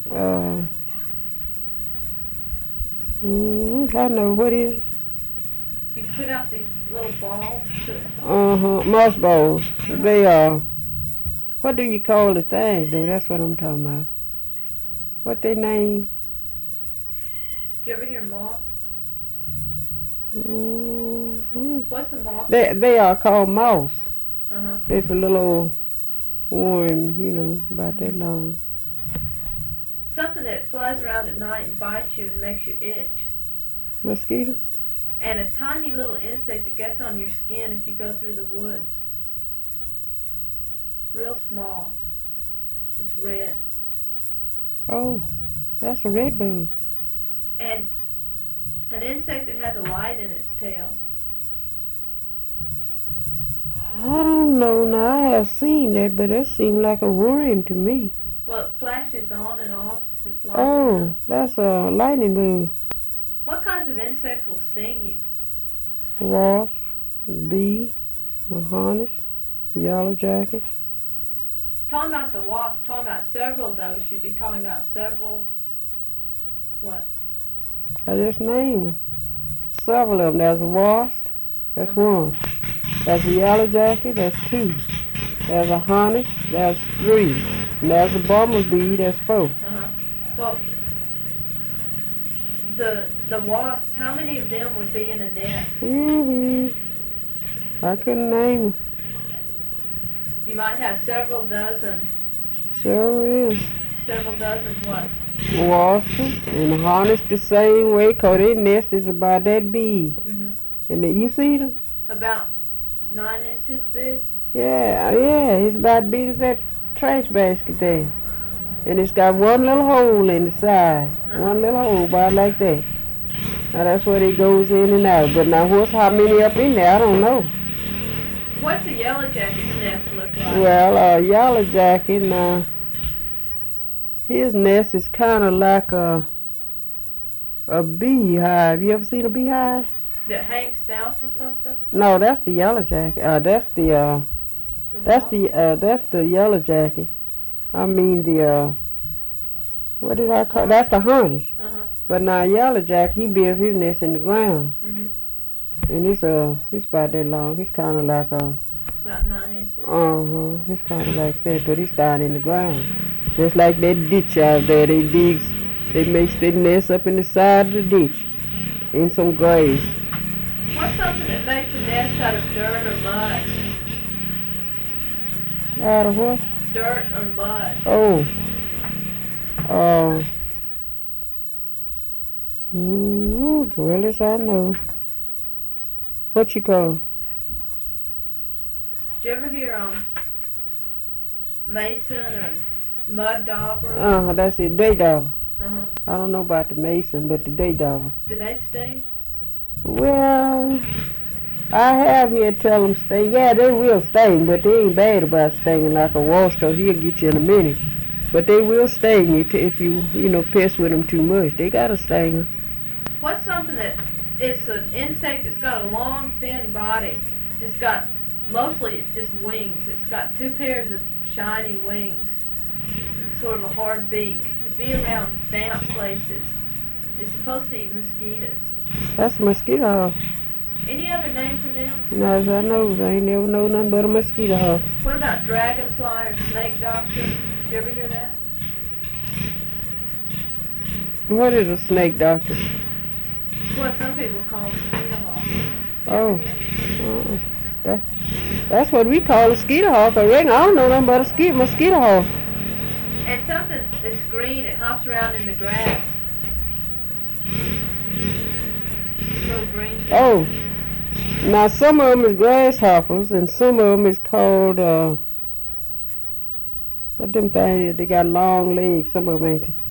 Uh, I know what is it? You put out these little balls to. Moss balls. They are. What do you call the thing, though? That's what I'm talking about. What they name? Did you ever hear moth? Mm-hmm. What's a moth? They are called moss. Uh-huh. It's a little worm, about that long. Something that flies around at night and bites you and makes you itch. Mosquito? And a tiny little insect that gets on your skin if you go through the woods. Real small. It's red. Oh, that's a red bug. And an insect that has a light in its tail. I don't know. Now, I have seen that, but that seemed like a worm to me. Well, it flashes on and off. Oh, that's a lightning bug. What kinds of insects will sting you? Wasp, bee, hornets, yellow jacket. Talking about the wasp, talking about several of those, you'd be talking about several, what? I just named them. Several of them. There's a wasp, that's one. There's a yellow jacket, that's two. There's a hornet, that's three. And there's a bumblebee, that's four. Well, the wasp, how many of them would be in a nest? I couldn't name them. You might have several dozen. Sure is. Several dozen what? Wasps and hornets the same way, 'cause their nest is about that big. Mhm. And then, you see them? About 9 inches big? Yeah, it's about big as that trash basket there. And it's got one little hole in the side. One little hole about like that. Now that's where it goes in and out. But now how many up in there, I don't know. What's a yellow jacket's nest look like? Well, yellow jacket, now, his nest is kind of like a beehive. You ever seen a beehive? That hangs down from something? No, that's the yellow jacket. That's the yellow jacket. I mean what did I call? That's the hornet. But now yellow jacket, he builds his nest in the ground. And it's about that long. It's kind of like about 9 inches. It's kind of like that, but it's down in the ground. Just like that ditch out there, they make their nest up in the side of the ditch, in some grass. What's something that makes a nest out of dirt or mud? Out of what? Dirt or mud. Oh. Well as I know. What you call? Did you ever hear mason or mud dauber? That's it, day dauber. I don't know about the mason, but the day dauber. Do they sting? Well, I have here tell them sting. Yeah, they will sting, but they ain't bad about stinging like a wasp, 'cause he'll get you in a minute. But they will sting you if you piss with them too much. They got a stinger. What's something that it's an insect that's got a long, thin body? Mostly it's just wings. It's got 2 pairs of shiny wings. Sort of a hard beak. It'd be around damp places. It's supposed to eat mosquitoes. That's a mosquito hawk. Any other name for them? No, as I know, I ain't never know nothing but a mosquito hawk. What about dragonfly or snake doctor? Did you ever hear that? What is a snake doctor? What some people call mosquito hawk. Oh. That's what we call a mosquito hawk. I reckon I don't know nothing but a mosquito hawk. And something that's green, it hops around in the grass. Little green thing. Oh. Now some of them is grasshoppers and some of them is called what them things, they got long legs, some of them ain't.